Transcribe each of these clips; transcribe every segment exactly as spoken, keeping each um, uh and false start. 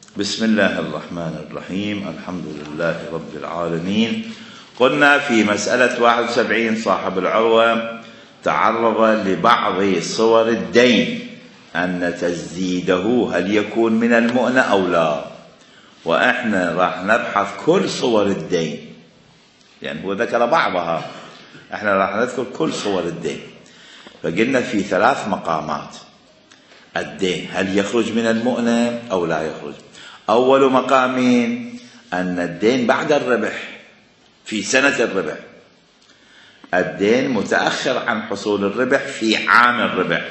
بسم الله الرحمن الرحيم. الحمد لله رب العالمين. قلنا في مسألة واحد وسبعين صاحب العروة تعرض لبعض صور الدين أن تسديده هل يكون من المؤنة أو لا، وإحنا راح نبحث كل صور الدين، يعني هو ذكر بعضها، إحنا راح نذكر كل صور الدين. فقلنا في ثلاث مقامات الدين هل يخرج من المؤنة أو لا يخرج. أول مقام أن الدين بعد الربح في سنة الربح، الدين متأخر عن حصول الربح في عام الربح.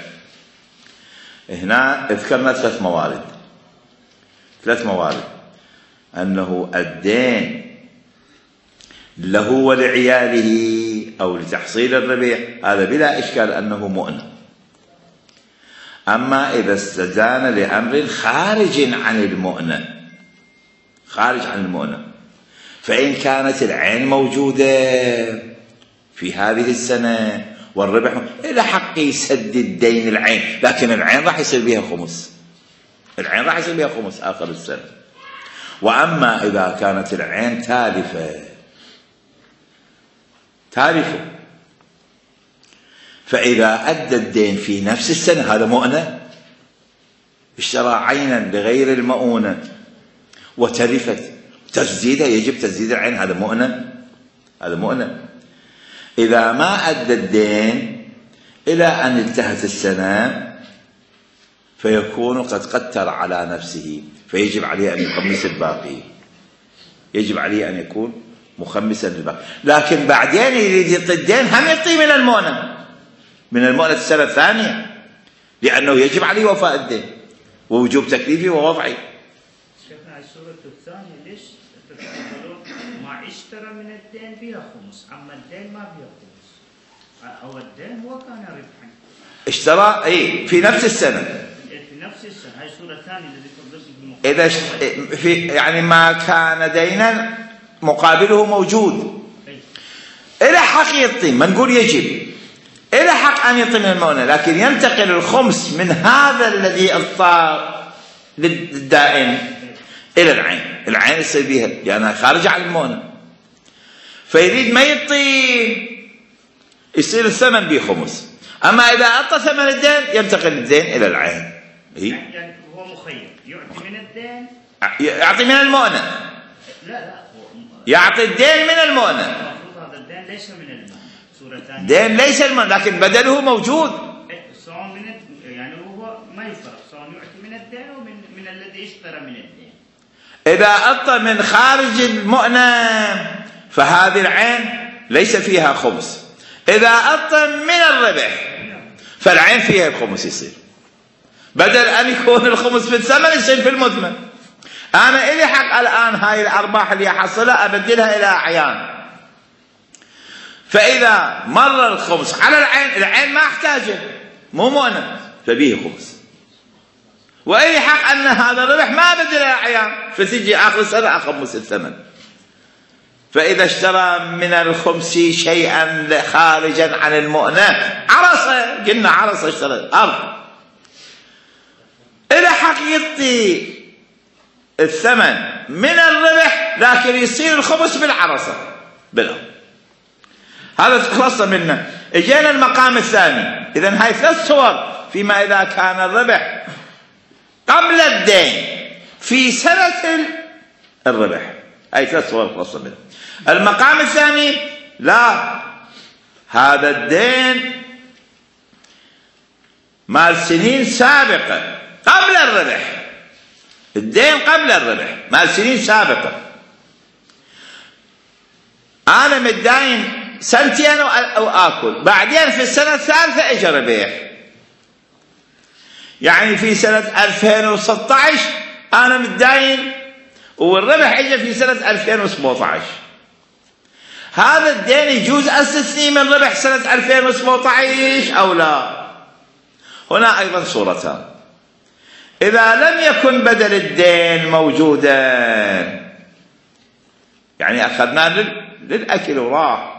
هنا ذكرنا ثلاث موارد ثلاث موارد أنه الدين له ولعياله أو لتحصيل الربح، هذا بلا إشكال أنه مؤنة. أما إذا استدان لأمر خارج عن المؤنة خارج عن المؤنة فإن كانت العين موجودة في هذه السنة والربح إلى حق يسدد دين العين، لكن العين راح يصير بها خمس العين راح يصير بها خمس آخر السنة. وأما إذا كانت العين تالفة تالفة فإذا أدى الدين في نفس السنة هذا مؤنة، اشترى عينا لغير المؤونة وتلفت تسديدها يجب تسديد العين، هذا مؤنة هذا مؤنة. إذا ما أدى الدين إلى أن انتهت السنة فيكون قد قتر على نفسه، فيجب عليه أن يخمس الباقي يجب عليه أن يكون مخمسا للباقي. لكن بعدين يريد يعطي الدين هم يعطي من المؤنة من المؤنة السنة الثانية، لأنه يجب عليه وفاء الدين ووجوب تكليفه ووضعه. شيخنا الصورة الثانية ليش تقولون ما اشترى من الدين بها خمس، أما الدين ما بها خمس، أو الدين هو كان ربحا اشترى اي في نفس السنة في نفس السنة. هاي الصورة الثانية التي تدرس إذا في يعني ما كان دينا مقابله موجود إلى حق يعطي، ما نقول يجب، إلى حق أن يعطي من المؤنة، لكن ينتقل الخمس من هذا الذي أعطى للدائن إلى العين، العين يصير بها لأنها خارجة عن المؤنة، فيريد ما يعطي يصير الثمن به خمس. أما إذا أعطى ثمن الدين ينتقل الدين إلى العين. يعني هو مخير يعطي من الدين يعطي من المؤنة، لا لا يعطي الدين من المؤنة. المفروض هذا الدين ليس من المؤنة. صورة ثانية دين ليس المؤنة لكن بدله موجود، سواء من يعني هو ما يفرق سواء يعطي من الدين أو من من الذي اشترى من الدين. إذا أعطى من خارج المؤنة فهذه العين ليس فيها خمس، إذا أعطى من الربح فالعين فيها الخمس يصير، بدل أن يكون الخمس في الثمن يصير في المثمن. أنا إلي حق الآن هاي الأرباح اللي أحصلها أبدلها إلى أعيان، فإذا مر الخمس على العين العين ما أحتاجه مو مؤنة فبيه خمس، وإلي حق أن هذا الربح ما أبدل إلى أعيان فتجي آخر السنة أخمس الثمن. فإذا اشترى من الخمس شيئا خارجا عن المؤنة عرصة، قلنا عرصة اشترى أرض، إلى حق يعطي الثمن من الربح لكن يصير الخمس بالعرصة بالأرض. هذا خلصنا منه. اجينا المقام الثاني. إذن هاي ثلاث صور فيما إذا كان الربح قبل الدين في سنة الربح، هاي ثلاث صور خلصنا منه. المقام الثاني لا، هذا الدين مال سنين سابقة قبل الربح، الدين قبل الربح مال سنين سابقة، أنا متداين سنتين أو آكل، بعدين في السنة الثالثة اجى ربح، يعني في سنة ألفين وستة عشر أنا متداين والربح اجى في سنة ألفين وسبعة عشر. هذا الدين يجوز أستثني من ربح سنة ألفين وسبعة عشر أو لا؟ هنا أيضا صورتان. إذا لم يكن بدل الدين موجودا، يعني أخذناه للأكل وراح،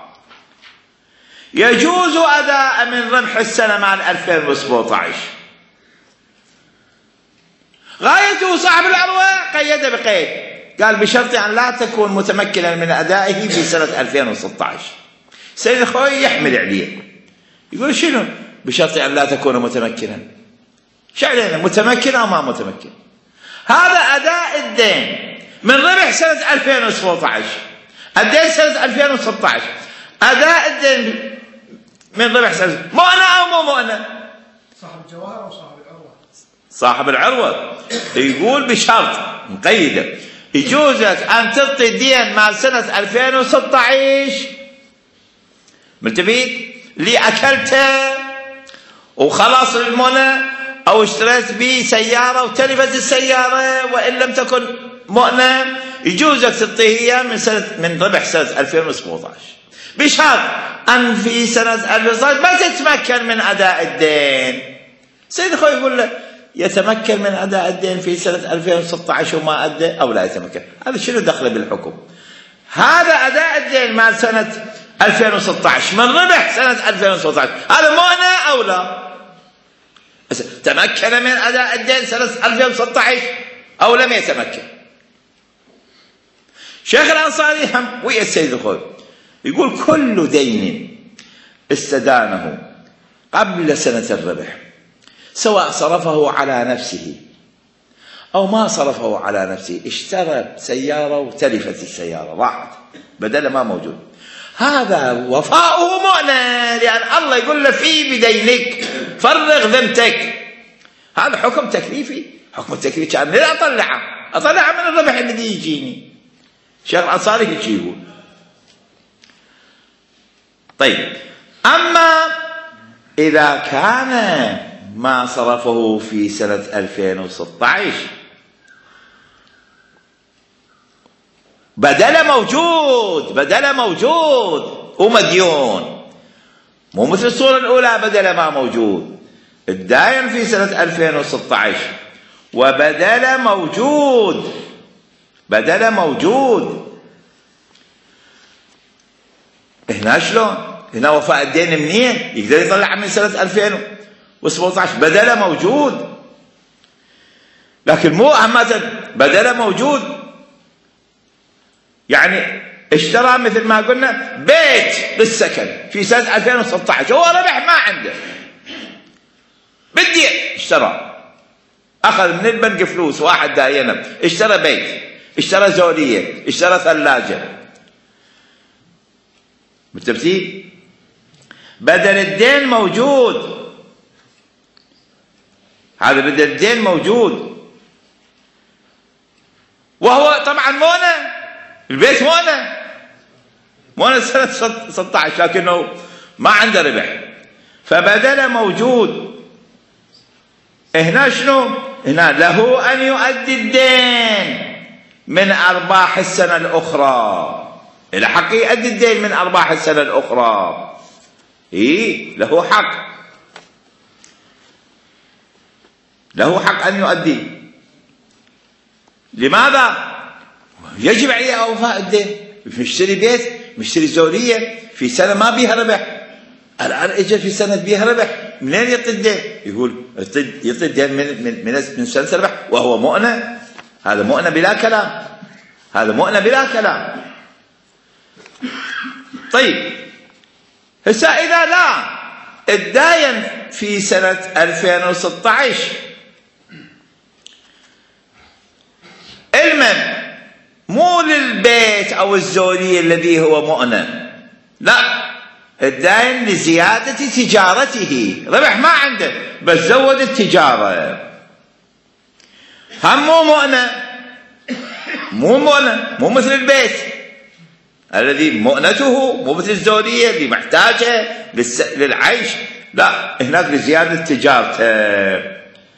يجوز أداء من ربح السنة مع ألفين وسبعة عشر، غايته صاحب العروة قيد بقيد، قال بشرط أن لا تكون متمكنا من أدائه في سنة ألفين وستة عشر. سيد الخوي يحمل عليه يقول شنو بشرط أن لا تكون متمكنا؟ شعلنا متمكن أو ما متمكن؟ هذا أداء الدين من ربح سنة ألفين وسبعة عشر، الدين سنة ألفين وستة عشر، أداء الدين من ربح سنة، مؤنة أو مو مؤنة؟ صاحب الجواهر أو صاحب العروة؟ صاحب العروة. يقول بشرط مقيدة يجوز لك أن تعطي الدين مع سنة ألفين وستة عشر ملتفت اللي أكلته وخلاص المؤنة، أو اشتريت به سيارة وتلفت السيارة وإن لم تكن مؤنة يجوز لك تعطيه إياه من سنة من ربح سنة ألفين وسبعة عشر، بشرط أن في سنة ألفين وستة عشر ما تتمكن من أداء الدين. سيد أخوي يقول له يتمكن من أداء الدين في سنة ألفين وستة عشر وما أدى أو لا يتمكن، هذا شنو دخله بالحكم؟ هذا أداء الدين مع سنة ألفين وستة عشر من ربح سنة ألفين وستة عشر، هذا مؤنة أو لا؟ تمكن من أداء الدين سنة ألفين وستة عشر أو لم يتمكن؟ شيخ الأنصاري هم ويا السيد الخوي يقول كل دين استدانه قبل سنة الربح سواء صرفه على نفسه أو ما صرفه على نفسه، اشترى سيارة وتلفت السيارة راحت بدل ما موجود، هذا وفاؤه مؤنة، لأن الله يقول له في بدينك فرغ ذمتك. هذا حكم تكليفي، حكم التكليف كان لا أطلعه أطلعه من الربح الذي يجيني. شيخ الأنصاري هيك يقول. طيب أما إذا كان ما صرفه في سنة ألفين وستة عشر بدل موجود بدل موجود ومديون، مو مثل الصورة الأولى بدل ما موجود، الداين في سنة ألفين وستة عشر وبدل موجود بدل موجود، هنا شلون؟ هنا وفاء الدين منين؟ يقدر يطلع من سنة ألفين وسبعة عشر بدل موجود، لكن مو أهمة بدل موجود. يعني اشترى مثل ما قلنا بيت للسكن في سنة ألفين وستة عشر، هو ربح ما عنده بدي اشترى، أخذ من البنك فلوس واحد داينه، اشترى بيت، اشترى زولية، اشترى ثلاجة، بالترتيب بدل الدين موجود، هذا بدل الدين موجود، وهو طبعا مؤنة، البيت مؤنة مؤنة سنة ستة عشر لكنه ما عنده ربح، فبدل موجود. هنا شنو؟ هنا له أن يؤدي الدين من أرباح السنة الأخرى، إلى حق يؤدي الدين من أرباح السنة الأخرى، إيه له حق، له حق أن يؤدي. لماذا؟ يجب عليه أوفاء الدين، مشتري بيت، مشتري زولية في سنة ما بيها ربح، الآن اجى في سنة بيها ربح، منين يعطي الدين؟ يقول يعطي الدين من من من, من سنة ربح وهو مؤنة، هذا مؤنة بلا كلام، هذا مؤنة بلا كلام. طيب هسه إذا لا الداين في سنة ألفين وستة عشر المهم مو للبيت أو الزولية الذي هو مؤنة، لا الداين لزيادة تجارته، ربح ما عنده بس زود التجارة، هم مو مؤنة مو مؤنة مو مثل البيت الذي مؤنته مو مثل الزولية اللي محتاجة للعيش، لا هناك لزيادة تجارته.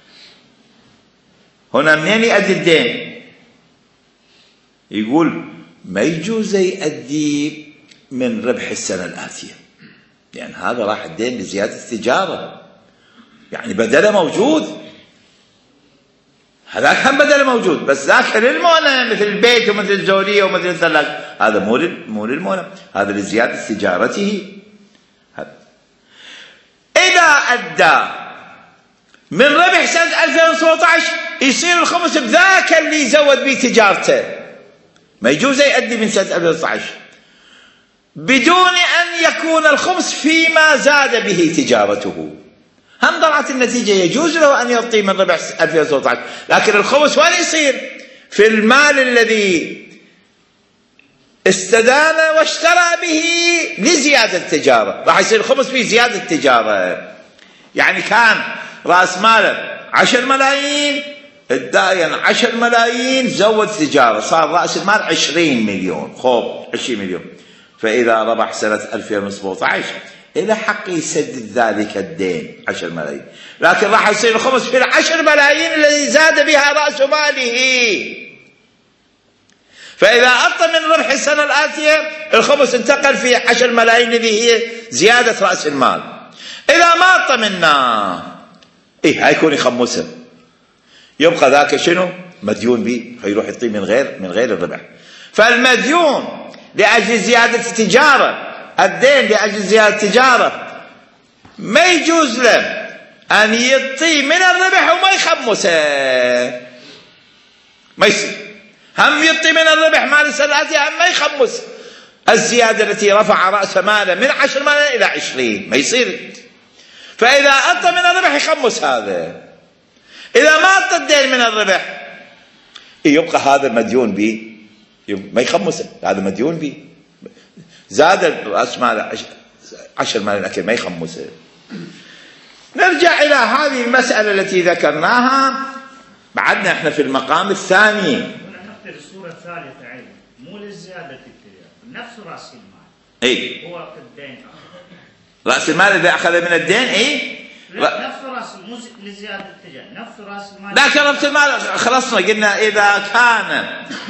هنا منين يؤدي الدين؟ يقول ما يجوز يؤدي من ربح السنة الآتية، يعني هذا راح الدين لزيادة التجارة، يعني بدله موجود، هذاك هم بدله موجود بس ذاك للمؤنة مثل البيت ومثل الزولية ومثل الثلاجة، هذا مو مو للمؤنة، هذا لزيادة تجارته. إذا أدى من ربح سنة ألفين وسبعة عشر يصير الخمس بذاك اللي يزود به تجارته، ما يجوز يؤدي من سنة ألفين وتسعة عشر بدون أن يكون الخمس فيما زاد به تجارته. هم طلعت النتيجة يجوز له أن يعطي من ربح ألفين وسبعة عشر، لكن الخمس وين يصير؟ في المال الذي استدان واشترى به لزيادة التجارة، راح يصير الخمس فيه زيادة التجارة. يعني كان رأس ماله عشر ملايين، الداين عشر ملايين، زود تجارة، صار رأس المال عشرين مليون، خوب عشرين مليون. فإذا ربح سنة ألفين وسبعة عشر إلى حق يسدد ذلك الدين عشر ملايين، لكن راح يصير الخمس في العشر ملايين الذي زاد بها رأس ماله. فإذا أعطى من ربح السنة الآتية الخمس انتقل في عشر ملايين الذي هي زيادة رأس المال. إذا ما أعطى منا إيه هيكون يخمسه، يبقى ذاك شنو؟ مديون به، فيروح يعطيه من غير من غير الربح. فالمديون لأجل زيادة التجارة، الدين لأجل زيادة التجارة، ما يجوز له أن يعطي من الربح وما يخمسه، ما يصير. هم يعطي من الربح مال السنة الآتية، هم ما يخمس الزيادة التي رفع رأس ماله من عشر ماله إلى عشرين، ما يصير. فإذا أعطى من الربح يخمس هذا، إذا ما أعطى الدين من الربح يبقى هذا مديون به، ما يخمسه، هذا مديون به، زاد رأس ماله عشر ملايين لكن ما يخمسه. نرجع إلى هذه المسألة التي ذكرناها، بعدنا احنا في المقام الثاني. نقتل الصورة الثالثة عين مو للزيادة التجارة، نفس رأس المال. اي هو الدين رأس المال إذا أخذ من الدين اي لا نفس رأس مو لزيادة التجارة، نفس رأس المال. لكن رأس المال خلصنا، قلنا إذا كان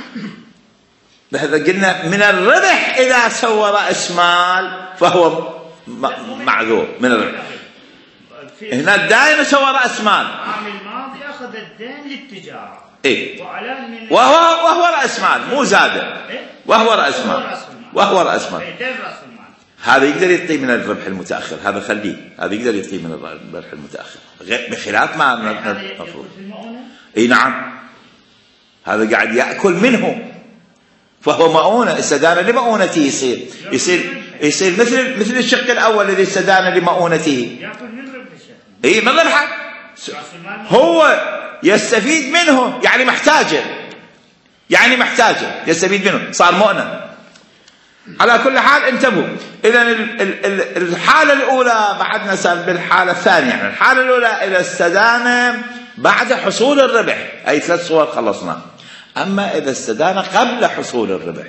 قلنا من الربح، إذا سوى رأس مال فهو معذور من الربح. هنا الدائن سوى رأس مال، العام الماضي أخذ الدين للتجارة إيه؟ وأعلان من وهو وهو رأس مال مو زادة، إيه؟ وهو رأس مال وهو رأس مال. إيه؟ دين رأس المال هذا يقدر يعطي من الربح المتأخر، هذا خليه، هذا يقدر يعطي من الربح المتأخر بخلاف ما المفروض. اي نعم، هذا قاعد يأكل منه، فهو مؤونة، استدان لمؤونته، يصير يصير يصير مثل مثل الشق الأول الذي استدان لمؤونته، يأكل من ربح الشيخ. اي من ربحه، هو يستفيد منه، يعني محتاجه، يعني محتاجه يستفيد منه، صار مؤنة. على كل حال انتبهوا، إذا الحالة الأولى بعدنا سال بالحالة الثانية. يعني الحالة الأولى إذا استدان بعد حصول الربح، أي ثلاث صور خلصنا. أما إذا استدان قبل حصول الربح،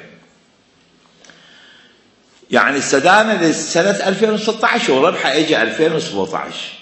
يعني استدان لسنة ألفين وستة عشر وربحه إجا ألفين وسبعة عشر،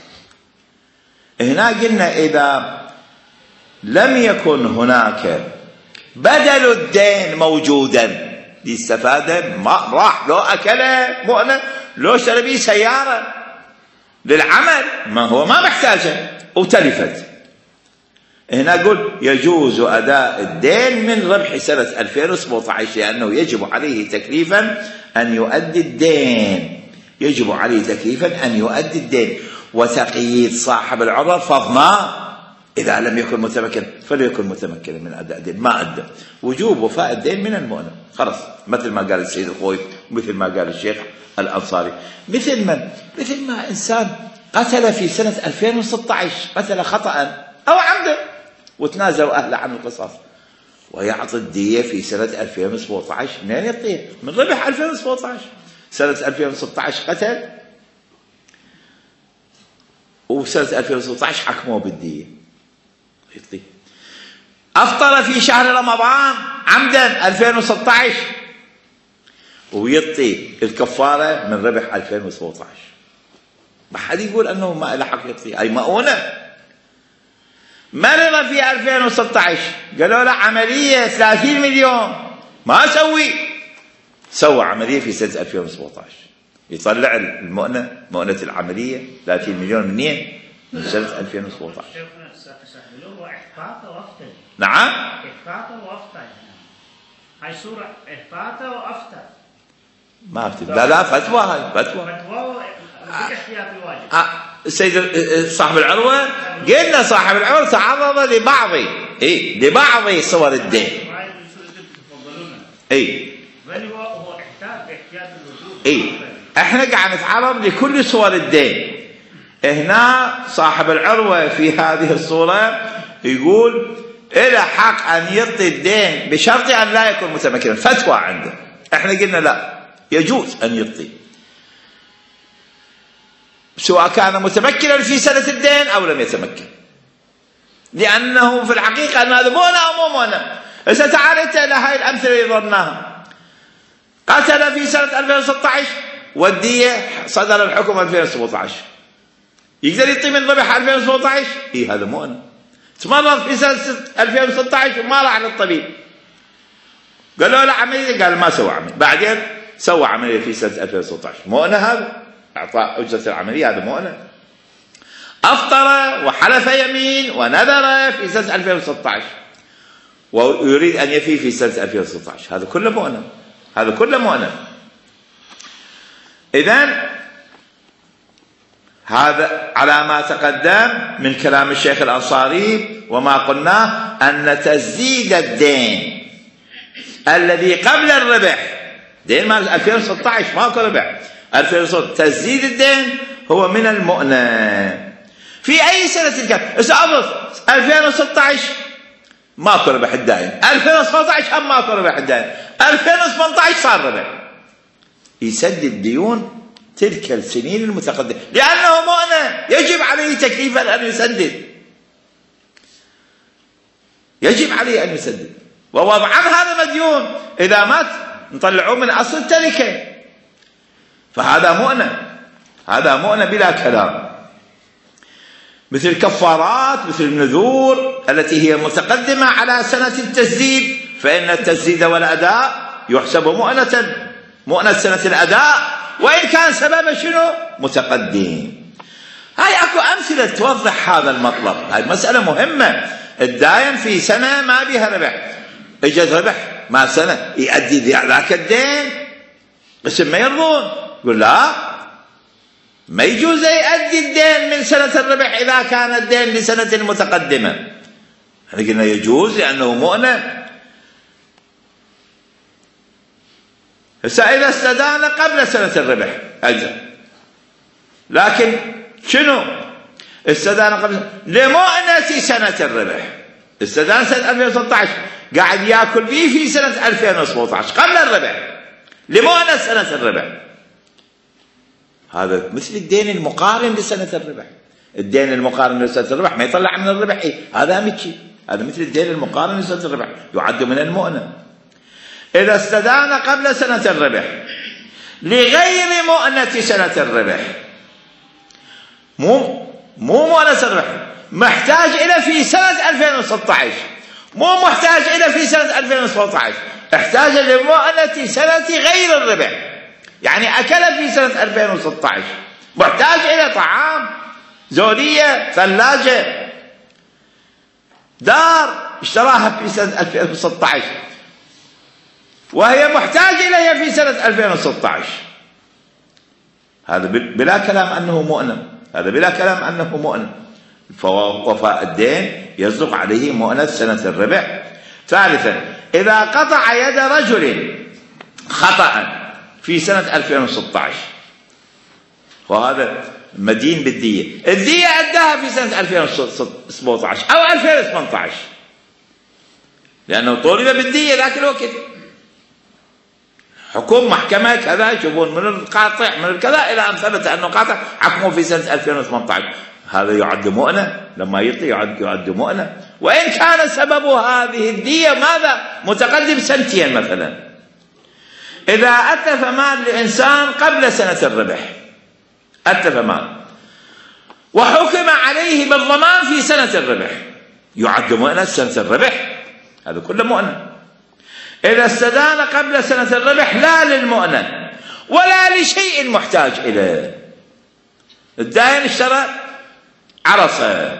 هنا قلنا إذا لم يكن هناك بدل الدين موجودا لاستفاده، ما راح لو أكله مؤنة، لو اشترى به سيارة للعمل، ما هو ما محتاجه وتلفت. هنا أقول يجوز أداء الدين من ربح سنة ألفين وسبعة عشر، لأنه يجب عليه تكليفا أن يؤدي الدين، يجب عليه تكليفا أن يؤدي الدين. وتقييد صاحب العذر فضنا، إذا لم يكن متمكن فليكن متمكنا من أداء الدين، ما أدى. وجوب وفاء الدين من المؤنة، خلاص، مثل ما قال السيد الخوي، مثل ما قال الشيخ الأنصاري. مثل من؟ مثل ما إنسان قتل في سنة ألفين وستة عشر، قتل خطأ أو عمدا، وتنازلوا أهله عن القصاص، ويعطي الدية في سنة ألفين وسبعة عشر. منين يعطيه؟ من ربح ألفين وسبعة عشر. سنة ألفين وستة عشر قتل، وسنة ألفين وستة عشر حكموه بالدية، يعطيه. أفطر في شهر رمضان عمدا ألفين وستة عشر، ويعطي الكفارة من ربح ألفين وسبعة عشر. ما حد يقول أنه ما له حق يعطيه، أي مؤونة. مرض في ألفين وستة عشر، قالوا له عملية ثلاثين مليون، ما سوي، سوى عملية في سنة ألفين وسبعة عشر، يطلع المؤنة، مؤنة العملية ثلاثين مليون منين؟ من سنة ألفين وسبعة عشر. نعم، إحباطه وأفتى، هاي صورة إحباطه وأفتى، ما أفتى، لا لا فتوى، هاي فتوى فتوى بالاحتياط الواجب. آه. السيد صاحب العروة قلنا صاحب العروة تعرض لبعض اي لبعض صور الدين. اي بل هو هو احتاج احتياج الوجود. اي احنا قاعد نتعرض لكل صور الدين. هنا صاحب العروة في هذه الصورة يقول إلى حق أن يعطي الدين بشرط أن لا يكون متمكنا. فتوى عنده. احنا قلنا لا، يجوز أن يعطي سواء كان متمكنا في سنة الدين أو لم يتمكن، لأنه في الحقيقة أن هذا مؤنة أو مو مؤنة. إذا تعالت إلى هاي الأمثلة اللي ضربناها، قتل في سنة ألفين وستة عشر والدية صدر الحكم ألفين وسبعة عشر، يقدر يعطي من ذبح ألفين وسبعة عشر؟ إيه هذا مؤنة. تمرض في سنة ألفين وستة عشر وما راح للطبيب، قالوا له عملية، قال ما سوى عملية، بعدين سوى عملية في سنة ألفين وستة عشر. مؤنة هذا، إعطاء أجرة العملية هذا مؤنة. أفطر وحلف يمين ونذر في سنة ألفين وستة عشر ويريد أن يفي في سنة ألفين وستة عشر، هذا كله مؤنة، هذا كله مؤنة. إذن هذا على ما تقدم من كلام الشيخ الأنصاري، وما قلناه أن تسديد الدين الذي قبل الربح، دين مال ألفين وستة عشر ماكو ربح، ألفين وستة تسديد الدين هو من المؤنة. في أي سنة كان؟ أفرض ألفين وستة عشر ماكو ربح الدائن، ألفين وسبعة عشر هم ماكو ربح الدائن، ألفين وثمانية عشر صار ربح، يسدد ديون تلك السنين المتقدمة لأنه مؤنة، يجب عليه تكليفا أن يسدد، يجب عليه أن يسدد. ووضعا هذا مديون، إذا مات نطلعوه من أصل التركة، فهذا مؤنة، هذا مؤنة بلا كلام. مثل الكفارات، مثل النذور التي هي متقدمة على سنة التسديد، فإن التسديد والأداء يحسب مؤنة، مؤنة سنة الأداء وإن كان سبب شنو؟ متقدم. هاي أكو أمثلة توضح هذا المطلب. هاي مسألة مهمة. الداين في سنة ما بيها ربح، اجت ربح ما سنة يؤدي ذاك الدين، بس ما يرضون، يقول لا ما يجوز يؤدي الدين من سنة الربح إذا كان الدين لسنة متقدمة. احنا قلنا يجوز لأنه مؤنة. هسه إذا استدان قبل سنة الربح أجل، لكن شنو؟ استدان قبل لمؤنة سنة الربح، استدان سنة ألفين وستة عشر قاعد ياكل فيه في سنة ألفين وسبعة عشر قبل الربح لمؤنة سنة الربح. هذا مثل الدين المقارن لسنة الربح. الدين المقارن لسنة الربح ما يطلع من الربح، إيه؟ هذا مكي، هذا مثل الدين المقارن لسنة الربح، يعد من المؤنة. إذا استدان قبل سنة الربح لغير مؤنة سنة الربح، مو مو مؤنة الربح، محتاج إلى في سنة ألفين وستة عشر، مو محتاج إلى في سنة ألفين وسبعة عشر، احتاج لمؤنة سنة غير الربح، يعني أكل في سنة ألفين وستة عشر، محتاج إلى طعام، زولية، ثلاجة، دار اشتراها في سنة ألفين وستة عشر وهي محتاج إليها في سنة ألفين وستة عشر. هذا بلا كلام أنه مؤنة، هذا بلا كلام أنه مؤنة. فوفاء الدين يصدق عليه مؤنة سنة الربح. ثالثا، إذا قطع يد رجل خطأ في سنة ألفين وستة عشر وهذا مدين بالدية، الدية أداها في سنة ألفين وسبعة عشر أو ألفين وثمانية عشر لأنه طولب بالدية ذاك الوقت، حكم محكمة كذا يشوفون من القاطع من الكذا إلى أن ثبت أنه قاطع، حكمه في سنة ألفين وثمانية عشر، هذا يعد مؤنة، لما يطي يعد, يعد مؤنة، وإن كان سبب هذه الدية ماذا؟ متقدم سنتين مثلا. إذا أتلف مال لإنسان قبل سنة الربح، أتلف مال وحكم عليه بالضمان في سنة الربح، يعد مؤنة سنة الربح، هذا كله مؤنة. إذا استدان قبل سنة الربح لا للمؤنة ولا لشيء محتاج إليه. الدائن اشترى عرصة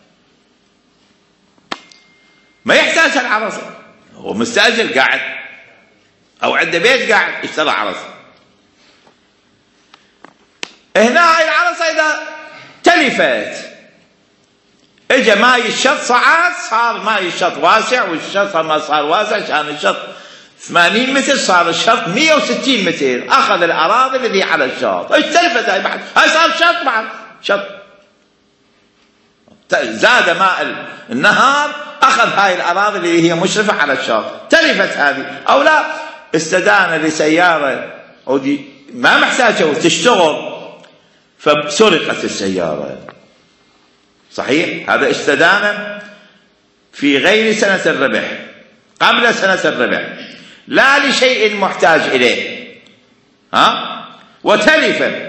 ما يحتاج العرصة، هو مستأجر قاعد أو عنده بيت قاعد اشترى عرصة، هنا العرصة إذا تلفت، اجى ماي الشط صعد، صار ماي الشط واسع، والشط ما صار واسع كان الشط ثمانين متر، صار الشط مئة وستين متر، اخذ الاراضي الذي على الشط، ايش تلفت هاي بعد؟ هاي صار شط بعد شط، زاد ماء النهر اخذ هاي الاراضي اللي هي مشرفه على الشط، تلفت هذه او لا؟ استدان لسياره ودي ما محتاجه تشتغل فسرقت السياره، صحيح؟ هذا استدان في غير سنه الربح، قبل سنه الربح، لا لشيء محتاج اليه، ها؟ وتلفت،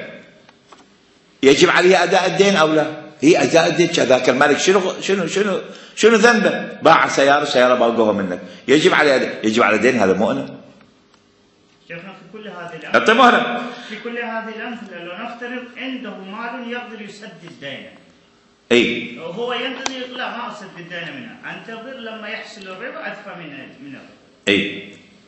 يجب عليه اداء الدين او لا؟ هي اداء الدين، كذاك الملك شنو شنو شنو شنو ذنبه؟ باع سياره، سياره باقوها منك، يجب عليه أداء. يجب على الدين، هذا مؤنة. شيخنا في كل هذه الامثله مهله في كل هذه الامثله لو نفترض عنده مال يقدر يسدد دينه، اي هو ينتظر لا ما اسدد دينه منها، انتظر لما يحصل الربا ادفع من من الربا. اي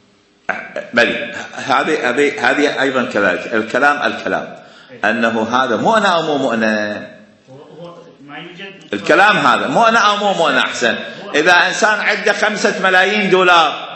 بل هذه هذه هذه ايضا كذلك، الكلام الكلام انه هذا مؤنة او مو مؤنة؟ ما يوجد الكلام هذا مؤنة او مو مؤنة؟ احسن، اذا انسان عنده خمسة ملايين دولار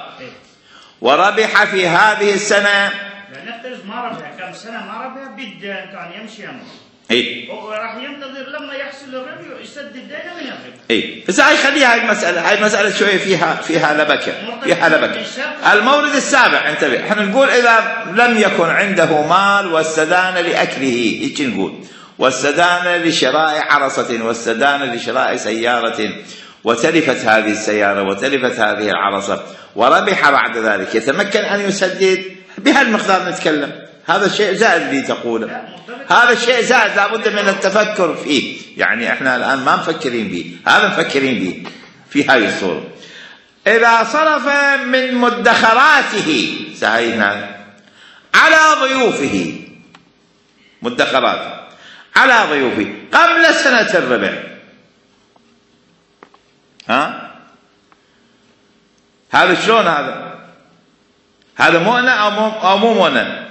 وربح في هذه السنة، لا نفترض ما ربح كم سنة ما ربح بالدين كان يمشي أمره، اي هو راح ينتظر لما يحصل الربح يسدد دينه من الربح. اي بس هاي خليها، هاي المسألة، هاي المسألة شوية فيها فيها لبكة، فيها لبكة. المورد السابع انتبه، احنا نقول إذا لم يكن عنده مال واستدان لأكله، هيك نقول، واستدان لشراء عرصة، واستدان لشراء سيارة، وتلفت هذه السيارة وتلفت هذه العرصة، وربح بعد ذلك، يتمكن أن يسدد بهالمقدار. نتكلم هذا الشيء زائد اللي تقوله، هذا الشيء زائد لابد من التفكر فيه، يعني احنا الآن ما مفكرين به، هذا مفكرين به في هذه الصورة. إذا صرف من مدخراته سهينا على ضيوفه، مدخراته على ضيوفه قبل سنة الربح، ها؟ هذا شلون هذا؟ هذا مؤنة أو مو أو مو مؤنة؟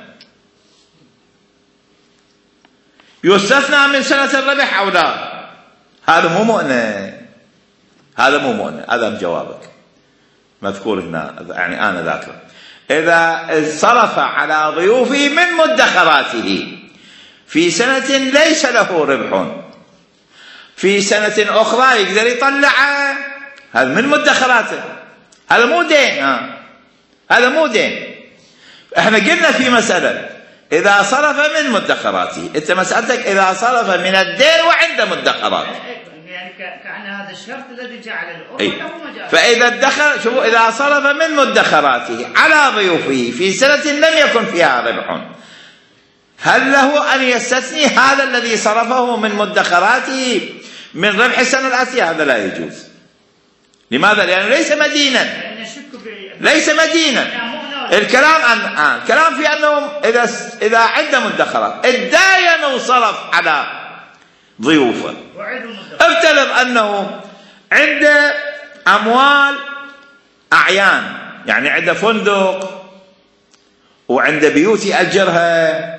يستثنى من سنة الربح أو لا؟ هذا مو مؤنة، هذا مو مؤنة، هذا جوابك مذكور هنا، يعني أنا ذاكره. إذا صرف على ضيوفه من مدخراته في سنة ليس له ربح، في سنة أخرى يقدر يطلعها، هذا من مدخراته، هذا مو دين، ها هذا مو دين. احنا قلنا في مسألة إذا صرف من مدخراته، أنت مسألتك إذا صرف من الدين وعنده مدخرات، يعني كأن هذا الشرط الذي جعل الأمر أي. له مجال. فإذا ادخر، شوفوا، إذا صرف من مدخراته على ضيوفه في سنة لم يكن فيها ربح، هل له أن يستثني هذا الذي صرفه من مدخراته من ربح السنة الآتية؟ هذا لا يجوز. لماذا؟ لأنه ليس مدينا، ليس مدينا. الكلام عن آه. الكلام في أنه إذا إذا عنده مدخرات اداين وصرف على ضيوفه، افترض أنه عنده أموال أعيان، يعني عنده فندق وعنده بيوت يأجرها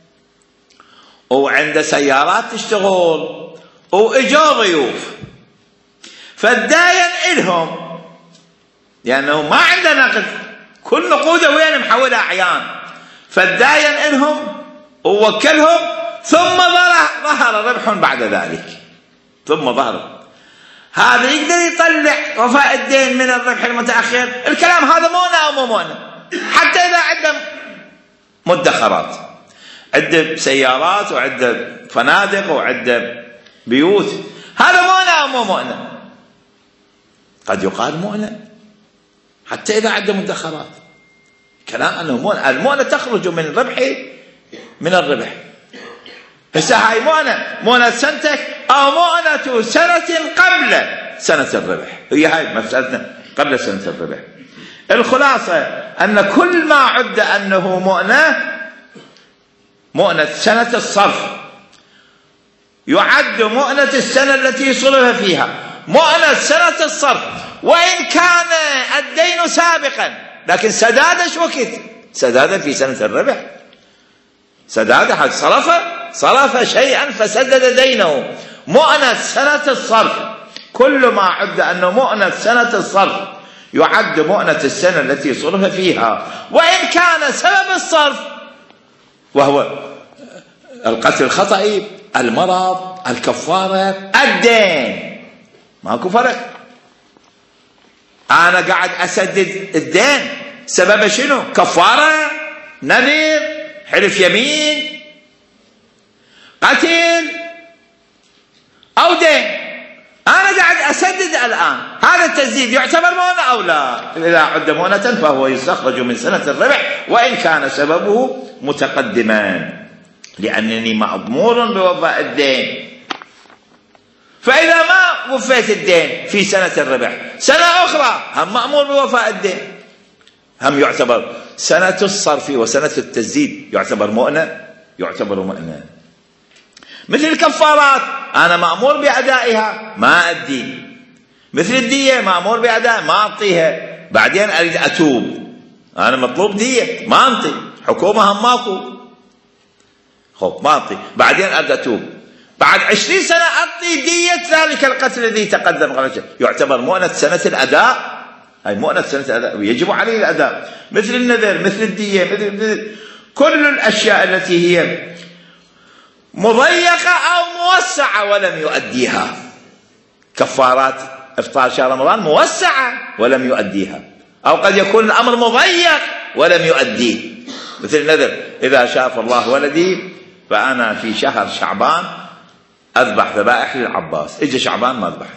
وعنده سيارات تشتغل وإجا ضيوف، فالداين إلهم لأنه ما عنده نقد، كل نقوده وين محولها أعيان، فالداين إلهم ووكلهم، ثم ظهر ربح بعد ذلك، ثم ظهر هذا يقدر يطلع وفاء الدين من الربح المتأخر. الكلام هذا مؤنة أو مو مؤنة؟ حتى إذا عنده مدخرات، عنده سيارات وعنده فنادق وعنده بيوت، هذا مؤنة أو مو مؤنة؟ قد يقال مؤنة حتى إذا عنده مدخرات. كلام أنه مؤنة، المؤنة تخرج من الربح، من الربح. هسه هاي مؤنة، مؤنة سنتك أو مؤنة سنة قبل سنة الربح، هي هاي مسألتنا قبل سنة الربح. الخلاصة أن كل ما عد أنه مؤنة، مؤنة سنة الصرف يعد مؤنة السنة التي صرف فيها، مؤنة سنة الصرف، وإن كان الدين سابقا، لكن سداده شو وقت؟ سداده في سنة الربح، سداده حد صرفه صرف شيئا فسدد دينه. مؤنة سنة الصرف كل ما عد أنه مؤنة سنة الصرف يعد مؤنة السنة التي صرف فيها، وإن كان سبب الصرف وهو القتل الخطئي، المرض، الكفارة، الدين، ماكو فرق. أنا قاعد أسدد الدين سبب شنو؟ كفارة، نذر، حلف يمين، قتل أو دين. أنا قاعد أسدد الآن، هذا التسديد يعتبر مؤنة أو لا؟ إذا عد مؤنة فهو يستخرج من سنة الربح وإن كان سببه متقدما، لأنني مأمور بوفاء الدين. فإذا ما وفيت الدين في سنة الربح، سنة أخرى هم مأمور بوفاء الدين، هم يعتبر سنة الصرف وسنة التسديد يعتبر مؤنة، يعتبر مؤنة. مثل الكفارات أنا مأمور بأدائها ما أدي، مثل الدية مأمور بأدائها ما أعطيها، بعدين أريد أتوب أنا مطلوب دية ما أنطي، حكومة هم ماكو خب ما أعطي، بعدين أريد أتوب بعد عشرين سنة أعطي دية ذلك القتل الذي تقدم، يعتبر مؤنة سنة الأداء، هاي مؤنة سنة الأداء ويجب عليه الأداء. مثل النذر، مثل الدية، مثل, مثل كل الأشياء التي هي مضيقة أو موسعة ولم يؤديها. كفارات إفطار شهر رمضان موسعة ولم يؤديها، أو قد يكون الأمر مضيق ولم يؤديه. مثل النذر، إذا شاف الله ولدي فأنا في شهر شعبان أذبح ذبائح للعباس، إجا شعبان ما ذبحت،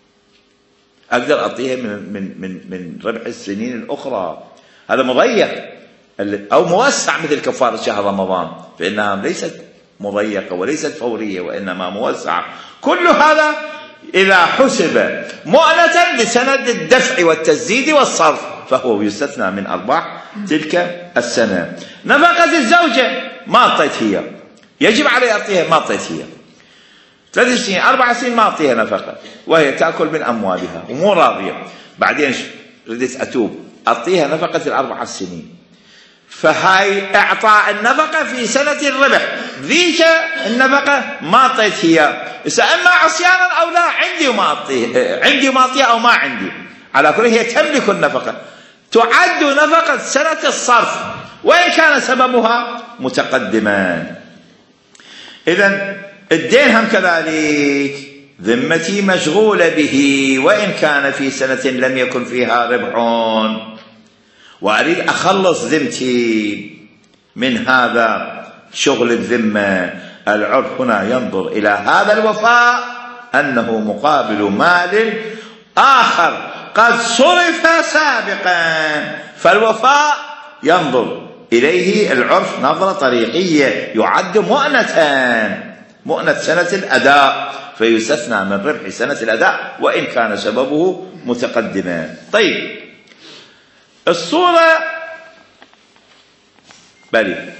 أقدر أعطيها من من من من ربح السنين الأخرى. هذا مضيق أو موسع مثل كفارة شهر رمضان، فإنها ليست مضيقة وليست فورية وإنما موسعة. كل هذا إذا حسب مؤنة بسند الدفع والتسديد والصرف فهو يستثنى من أرباح تلك السنة. نفقة الزوجة ما أعطيت هي، يجب علي أعطيها ما أعطيت هي، ثلاث سنين أربع سنين ما أعطيها نفقة وهي تأكل من أموالها ومو راضية، بعدين ردت أتوب أعطيها نفقة الأربع سنين، فهاي إعطاء النفقة في سنة الربح، ذيك النفقة ما أعطيت هي، إما عصيانا أو لا، عندي وما أعطيه، عندي وما أعطيها أو ما عندي، على كل هي تملك النفقة، تعد نفقة سنة الصرف وإن كان سببها متقدما. إذن الدين هم كذلك، ذمتي مشغولة به وإن كان في سنة لم يكن فيها ربح، وأريد أخلص ذمتي من هذا شغل الذمة. العرف هنا ينظر إلى هذا الوفاء أنه مقابل مال آخر قد صرف سابقا، فالوفاء ينظر إليه العرف نظرة طريقية، يعد مؤنة مؤنة سنة الأداء فيستثنى من ربح سنة الأداء وإن كان سببه متقدما. طيب الصورة بلي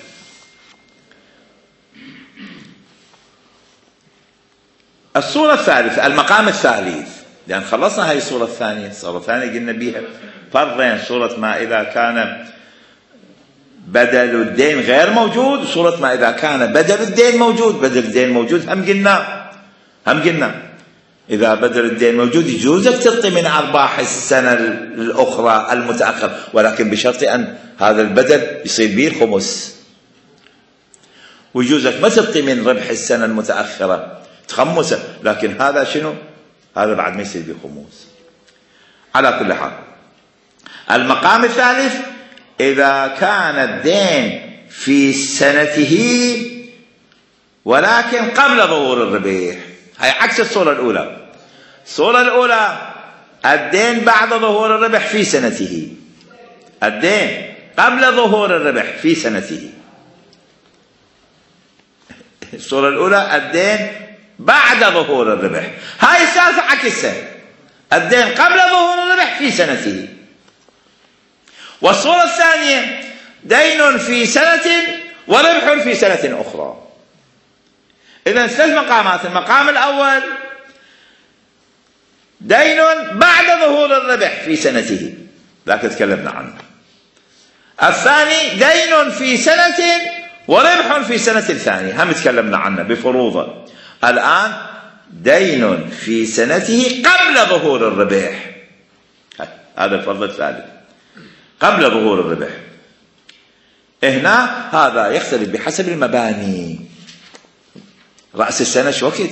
الصورة الثالثة، المقام الثالث، لأن خلصنا هاي الصورة الثانية. الصورة الثانية قلنا بيها فرقين، صورة ما إذا كان بدل الدين غير موجود، صورة ما إذا كان بدل الدين موجود. بدل الدين موجود هم قلنا هم قلنا إذا بدل الدين موجود يجوزك تعطي من أرباح السنة الأخرى المتأخر، ولكن بشرط أن هذا البدل يصير به الخمس، ويجوزك ما تعطي من ربح السنة المتأخرة تخمسه، لكن هذا شنو؟ هذا بعد ما يصير به خموس. على كل حال المقام الثالث إذا كان الدين في سنته ولكن قبل ظهور الربح، هي عكس الصورة الأولى. الصورة الأولى الدين بعد ظهور الربح في سنته، الدين قبل ظهور الربح في سنته. الصورة الأولى الدين بعد ظهور الربح، هاي الثالثة عكسها، الدين قبل ظهور الربح في سنته. والصورة الثانية دين في سنة وربح في سنة أخرى. إذن ثلاث مقامات. المقام الأول دين بعد ظهور الربح في سنته، ذاك تكلمنا عنه. الثاني دين في سنة وربح في سنة ثانية، هم تكلمنا عنه بفروضه. الآن دين في سنته قبل ظهور الربح، هذا الفرض الثالث قبل ظهور الربح. هنا هذا يختلف بحسب المباني. رأس السنة شو وقت؟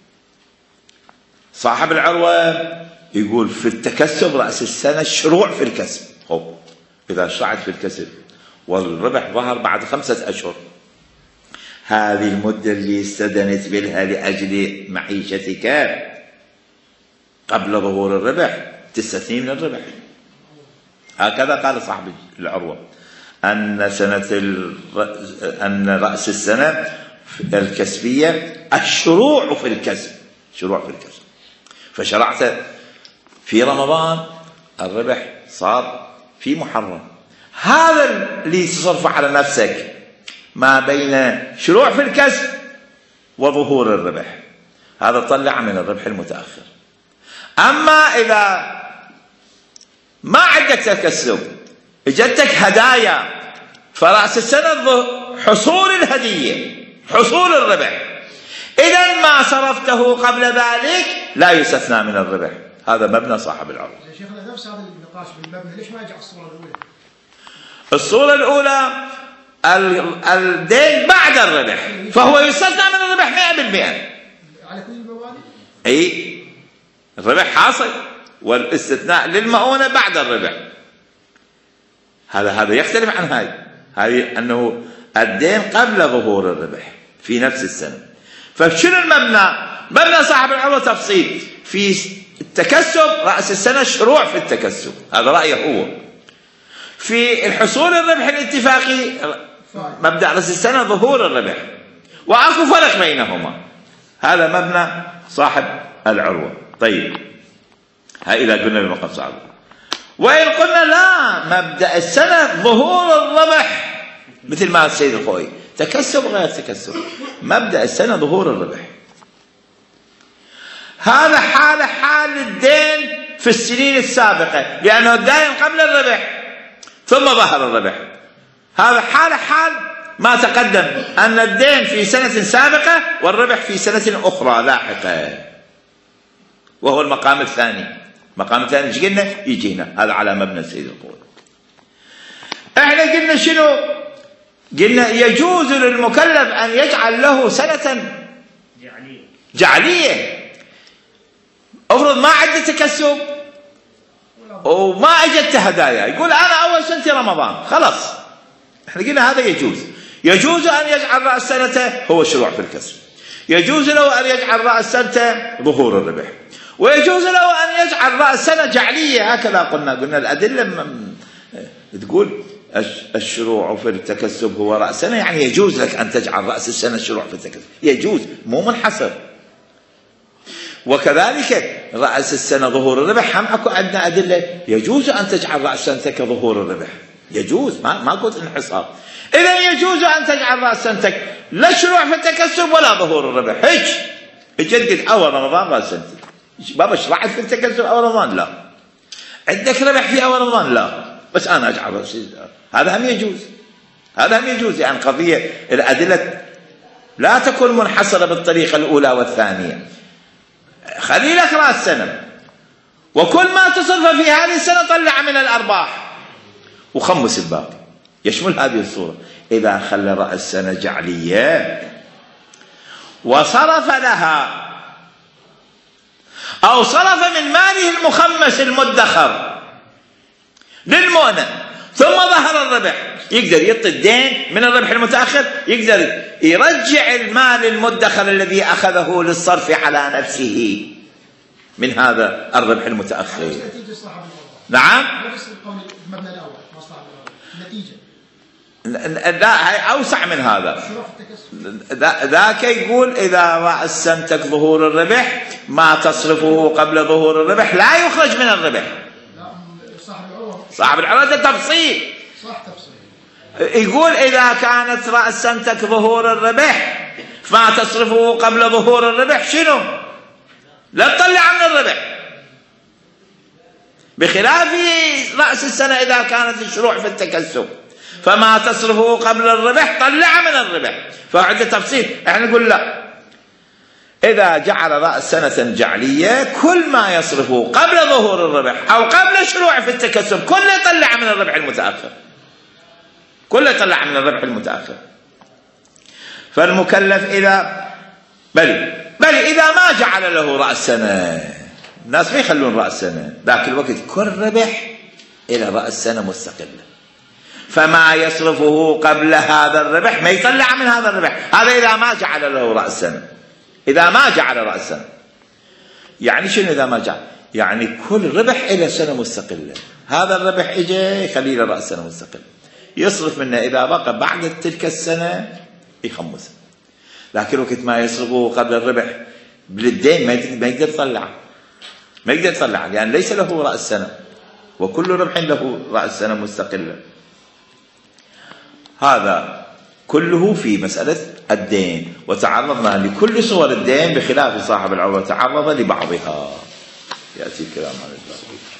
صاحب العروة يقول في التكسب رأس السنة الشروع في الكسب. خب إذا شرعت في الكسب والربح ظهر بعد خمسة أشهر، هذه المدة اللي استدنت بها لأجل معيشتك قبل ظهور الربح تستثني من الربح. هكذا قال صاحب العروة أن سنة أن رأس السنة الكسبية الشروع في الكسب، شروع في الكسب. فشرعت في رمضان الربح صار في محرم، هذا اللي تصرف على نفسك ما بين شروع في الكسب وظهور الربح، هذا طلع من الربح المتأخر. أما إذا ما عندك تكسب اجتك هدايا، فرأس السنة حصول الهدية حصول الربح، إذا ما صرفته قبل ذلك لا يستثنى من الربح. هذا مبنى صاحب العروض. يا شيخنا نفس هذا النقاش بالمبنى، ليش ما يجي على الصورة الأولى؟ الصورة الأولى الدين بعد الربح، فهو يستثنى من الربح مئة بالمئة على كل الموانئ. أي الربح حاصل والاستثناء للمؤونة بعد الربح. هذا هذا يختلف عن هاي هاي أنه الدين قبل ظهور الربح في نفس السنة. فشنو المبنى؟ مبنى صاحب العروة تفصيل في التكسب رأس السنة الشروع في التكسب، هذا رأيه هو. في الحصول الربح الاتفاقي مبدأ رأس السنة ظهور الربح، وأكو فرق بينهما، هذا مبنى صاحب العروة. طيب هاي إذا قلنا بمقام صعب. وإن قلنا لا، مبدأ السنة ظهور الربح مثل ما السيد الخوي تكسب غير تكسب، مبدأ السنة ظهور الربح. هذا حال حال الدين في السنين السابقة، لأنه الدين قبل الربح ثم ظهر الربح. هذا حال حال ما تقدم أن الدين في سنة سابقة والربح في سنة أخرى لاحقة، وهو المقام الثاني. مقام الثاني ايش قلنا؟ يجي هنا، هذا على مبنى السيد القول. احنا قلنا شنو؟ قلنا يجوز للمكلف أن يجعل له سنة جعلية جعلية. افرض ما عنده تكسب وما اجت هدايا، يقول انا اول سنة رمضان خلاص، احنا قلنا هذا يجوز. يجوز ان يجعل راس سنته هو الشروع في الكسب، يجوز له ان يجعل راس سنته ظهور الربح، ويجوز له ان يجعل راس سنه جعليه. هكذا قلنا قلنا الادله تقول الشروع في التكسب هو راس سنه، يعني يجوز لك ان تجعل راس السنه الشروع في التكسب، يجوز مو منحصر. وكذلك رأس السنة ظهور الربح هم اكو عندنا أدلة يجوز أن تجعل رأس سنتك ظهور الربح، يجوز، ما ما قلت انحصار. إذا يجوز أن تجعل رأس سنتك لا شروع في التكسب ولا ظهور الربح. هيك تجدد أول رمضان رأس سنتك، بابا شرعت في التكسب أول رمضان؟ لا. عندك ربح في أول رمضان؟ لا، بس أنا أجعل رأس، هذا هم يجوز، هذا هم يجوز. يعني قضية الأدلة لا تكون منحصرة بالطريقة الأولى والثانية. خلي لك رأس سنة، وكل ما تصرف في هذه السنة طلع من الأرباح وخمس الباقي. يشمل هذه الصورة إذا خلى رأس سنة جعلية وصرف لها أو صرف من ماله المخمس المدخر للمؤنة ثم ظهر الربح، يقدر يعطي الدين من الربح المتأخر، يقدر يرجع المال المدخر الذي أخذه للصرف على نفسه من هذا الربح المتأخر. نعم. المبنى الأول مصلحة النتيجة. لا، هي أوسع من هذا. ذاك يقول إذا رأس سنتك ظهور الربح ما تصرفه قبل ظهور الربح لا يخرج من الربح. صاحب العروة صاحب العروة تفصيل. صح تفصيل. يقول إذا كانت رأس سنتك ظهور الربح ما تصرفه قبل ظهور الربح شنو؟ لا تطلع من الربح، بخلاف رأس السنة إذا كانت الشروع في التكسب فما تصرفه قبل الربح طلع من الربح. فعند تفصيل احنا نقول لا، إذا جعل رأس سنة جعلية كل ما يصرفه قبل ظهور الربح أو قبل الشروع في التكسب كله يطلع من الربح المتأخر، كله يطلع من الربح المتأخر. فالمكلف إذا بل بل إذا ما جعل له رأس سنة، الناس ما يخلون رأس سنة، ذاك الوقت كل ربح إلى رأس سنة مستقلة، فما يصرفه قبل هذا الربح ما يطلع من هذا الربح. هذا إذا ما جعل له رأس سنة، إذا ما جعل رأس سنة. يعني شنو إذا ما جعل؟ يعني كل ربح إلى سنة مستقلة، هذا الربح إجا يخلي له رأس سنة مستقلة، يصرف منه إذا بقى بعد تلك السنة يخمسه. لكن وقت ما يصرفه قبل الربح بالدين ما يقدر يطلع، ما يقدر يطلع لأن ليس له رأس سنة، وكل ربح له رأس سنة مستقلة. هذا كله في مسألة الدين، وتعرضنا لكل صور الدين بخلاف صاحب العروة تعرض لبعضها. يأتي الكلام عن الباب.